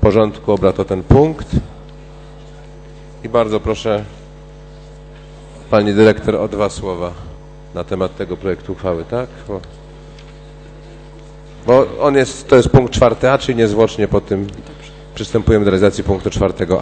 porządku obrad o ten punkt. I bardzo proszę Pani Dyrektor o 2 słowa na temat tego projektu uchwały, tak? Bo to jest punkt 4a, czyli niezwłocznie po tym przystępujemy do realizacji punktu 4a.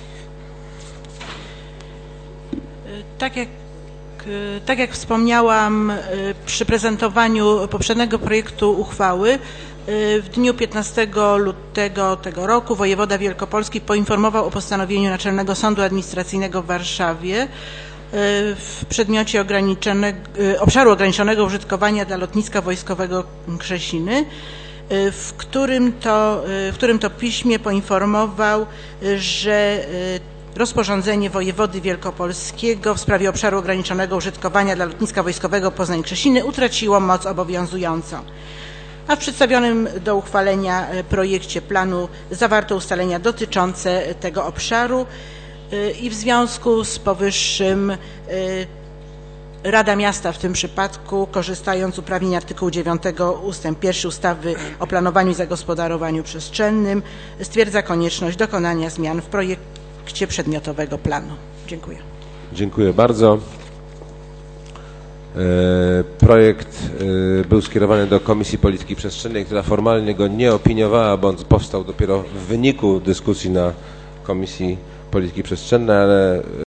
Tak jak wspomniałam przy prezentowaniu poprzedniego projektu uchwały, w dniu 15 lutego tego roku wojewoda wielkopolski poinformował o postanowieniu Naczelnego Sądu Administracyjnego w Warszawie w przedmiocie obszaru ograniczonego użytkowania dla lotniska wojskowego Krzesiny, w którym to piśmie poinformował, że rozporządzenie wojewody wielkopolskiego w sprawie obszaru ograniczonego użytkowania dla lotniska wojskowego Poznań-Krzesiny utraciło moc obowiązującą. A w przedstawionym do uchwalenia projekcie planu zawarto ustalenia dotyczące tego obszaru i w związku z powyższym Rada Miasta w tym przypadku, korzystając z uprawnień artykułu 9 ust. 1 ustawy o planowaniu i zagospodarowaniu przestrzennym, stwierdza konieczność dokonania zmian w projekcie przedmiotowego planu. Dziękuję. Dziękuję bardzo. Projekt był skierowany do Komisji Polityki Przestrzennej, która formalnie go nie opiniowała, bo on powstał dopiero w wyniku dyskusji na Komisji Polityki Przestrzennej, ale